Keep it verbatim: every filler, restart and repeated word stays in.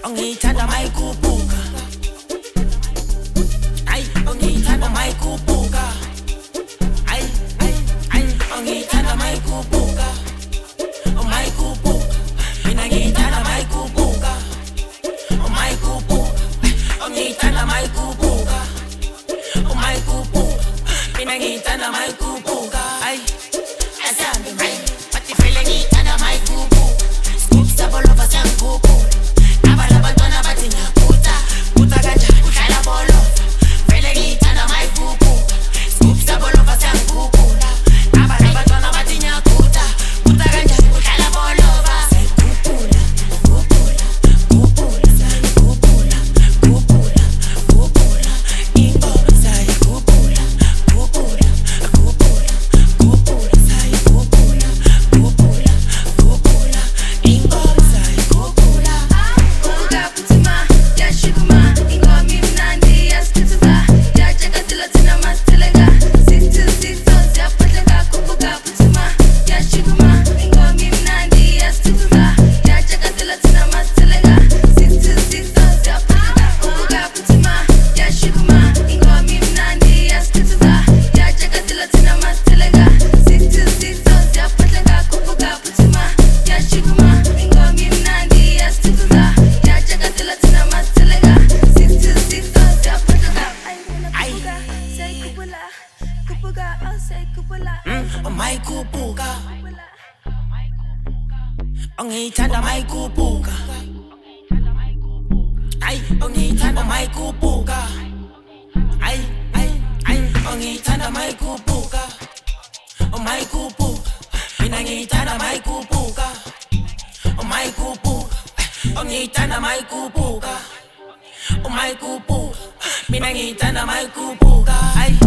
ongithanda mayikubuka ay ongithanda mayikubuka ay ay ay ongithanda mayikubuka oh mayikubuka mina ngithanda mayikubuka oh mayikubuka ongithanda mayikubuka oh mayikubuka mina ngithanda mayikubuka ay asambe may pati fele ngithanda mayikubuka scoop sabolo vasangubu abantwana bathi ngiyaphutha phutha kanjani udlala bolo vele ngithanda mayikubuka scoop sabolo vasangikhuphula abantwana bathi ngiyaphutha phutha kanjani udlala bolo sayikhuphula khuphula khuphula sayikhuphula khuphula khuphula ingoma sayikhuphula khuphula khuphula khuphula sayikhuphula khuphula khuphula ingoma sayikhuphula. Mayikubuka ongithanda mayikubuka ay ongithanda mayikubuka ay ay ay ongithanda mayikubuka oh mayikubuka mina ngithanda mayikubuka oh mayikubuka ongithanda mayikubuka oh mayikubuka mina ngithanda mayikubuka ay